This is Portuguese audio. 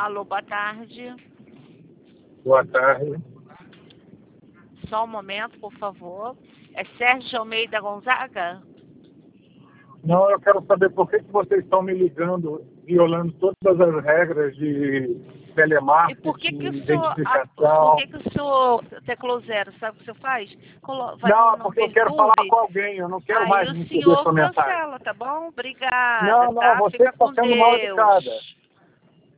Alô, boa tarde. Boa tarde. Só um momento, por favor. É Sérgio Almeida Gonzaga? Não, eu quero saber por que vocês estão me ligando, violando todas as regras de telemarketing, E por que que identificação. por que o senhor teclou zero? Sabe o que o senhor faz? Vai Não, no porque eu quero falar com alguém, eu não quero mais Aí o receber senhor sua mensagem. cancela, tá bom? Obrigada, Não, tá? você Fica está com sendo mal Deus. educada.